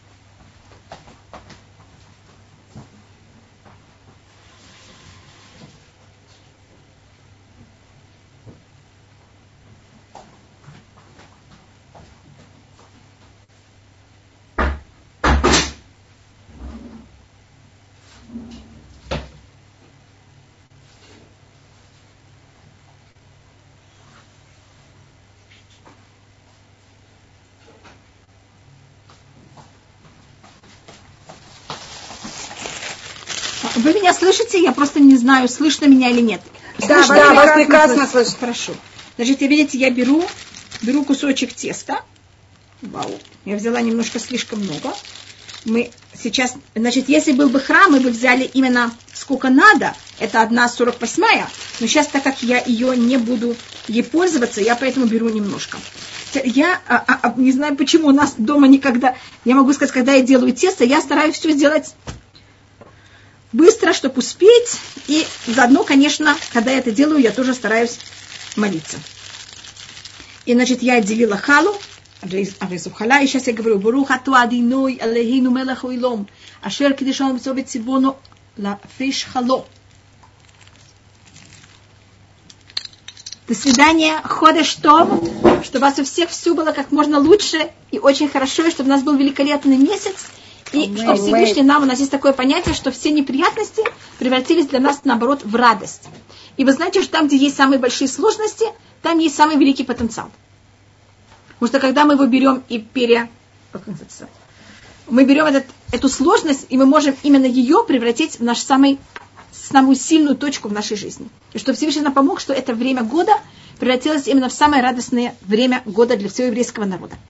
Вы меня слышите? Я просто не знаю, слышно меня или нет. Да, слышно, да, вас прекрасно слышно. Хорошо. Значит, видите, я беру, беру кусочек теста. Вау. Я взяла немножко слишком много. Мы сейчас, значит, если был бы храм, мы бы взяли именно сколько надо. Это одна сорок восьмая. Но сейчас, так как я ее не буду ей пользоваться, я поэтому беру немножко. Я а, а, не знаю, почему у нас дома никогда... Я могу сказать, когда я делаю тесто, я стараюсь все сделать... быстро, чтобы успеть. И заодно, конечно, когда я это делаю, я тоже стараюсь молиться. И, значит, я отделила халу. И сейчас я говорю, Барух ату Адиной алейхину мелах уилом, ашер кидишон бцовет цибону лафриш хало. До свидания. Ходеш том. Чтобы у вас у всех все было как можно лучше и очень хорошо, и чтобы у нас был великолепный месяц. И Amen. Чтобы Всевышний нам, у нас есть такое понятие, что все неприятности превратились для нас, наоборот, в радость. И вы знаете, что там, где есть самые большие сложности, там есть самый великий потенциал. Потому что когда мы его берем и пере... Как называется? Мы берем этот, эту сложность, и мы можем именно ее превратить в нашу самый, самую сильную точку в нашей жизни. И чтобы Всевышний нам помог, что это время года превратилось именно в самое радостное время года для всего еврейского народа.